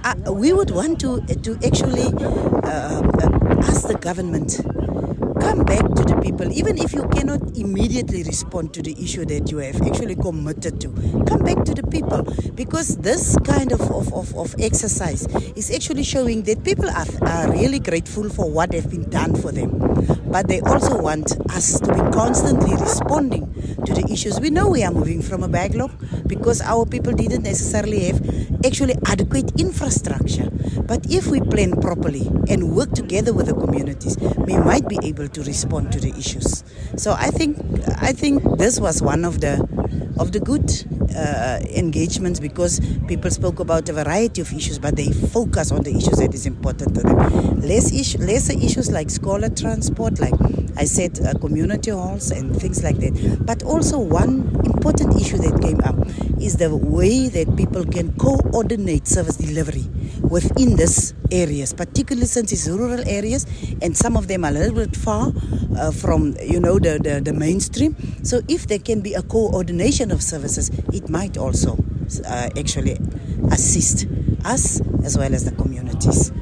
We would want to actually ask the government, come back to the people, even if you cannot immediately respond to the issue that you have actually committed to. Come back to the people, because this kind of exercise is actually showing that people are really grateful for what has been done for them. But they also want us to be constantly responding to the issues. We know we are moving from a backlog because our people didn't necessarily have actually adequate infrastructure. But if we plan properly and work together with the communities, we might be able to respond to the issues. So I think this was one of the good engagements, because people spoke about a variety of issues, but they focus on the issues that is important to them. Lesser issues like scholar transport, like I said, community halls and things like that. But also one important issue that came up is the way that people can coordinate service delivery within these areas, particularly since it's rural areas and some of them are a little bit far from the mainstream. So if there can be a coordination of services, it might also actually assist us as well as the communities.